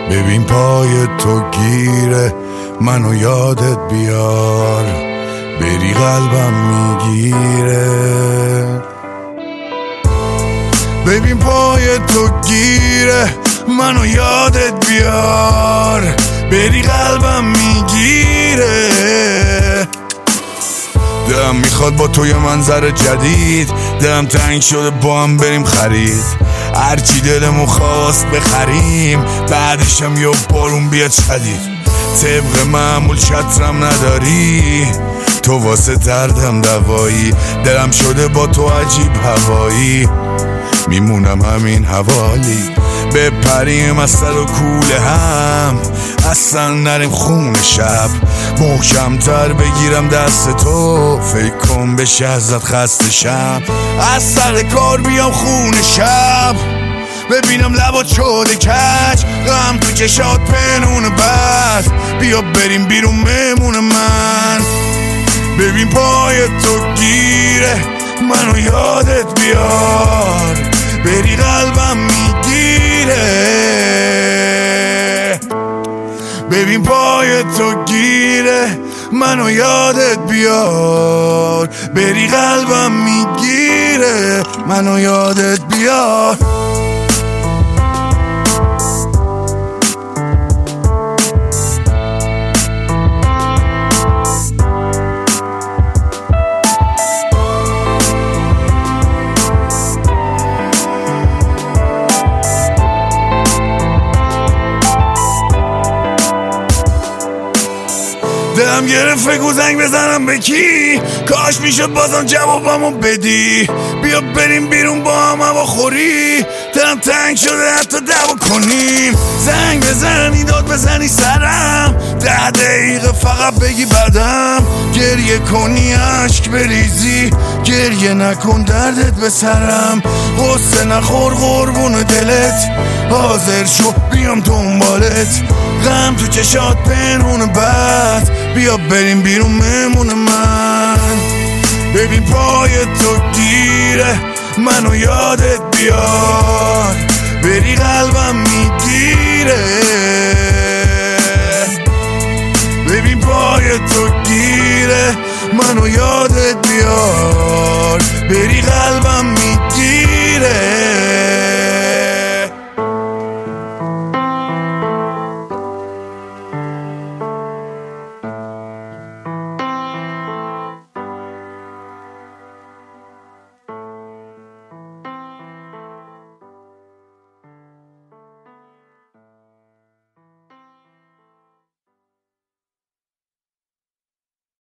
ببین پای تو گیره منو یادت بیار، بری قلبم میگیره. ببین پای تو گیره منو یادت بیار، بری قلبم میگیره. دلم میخواد با تو یه منظر جدید، دلم تنگ شده با هم بریم خرید، هرچی دلمو خواست بخریم، بعدشم یه بارون بیاد شدید. طبق معمول چترم نداری، تو واسه دردم دوایی، دلم شده با تو عجیب هوایی، میمونم همین حوالی. بپریم از سر و کوله هم، اصلا نریم خون شب، محکمتر بگیرم دست تو، فکر کن بشه ازت خسته شم. از سر کار بیام خون شب، ببینم لبات شده کج، غم تو چشات پنون بد، بیا بریم بیرون مهمون من. ببین پای تو گیره منو یادت بیار، بری قلبم میگیره. ببین پای تو گیره منو یادت بیار، بری قلبم میگیره، منو یادت بیار. دلم گرفت فکر زنگ بزنم به کی، کاش میشد بازم جوابمو بدی، بیا بریم بیرون با هم هوا خوری، دلم تنگ شده حتی دعوا کنیم. زنگ بزنی داد بزنی سرم، 10 دقیقه فقط بگی بعدم، گریه کنی عشق بریزی، گریه نکن دردت به سرم، غصه نخور قربون دلت، حاضر شو بیام دنبالت، غم تو چشات پنهون بد، بیا بریم بیرون مهمون من. ببین پای تو گیره منو یادت بیار،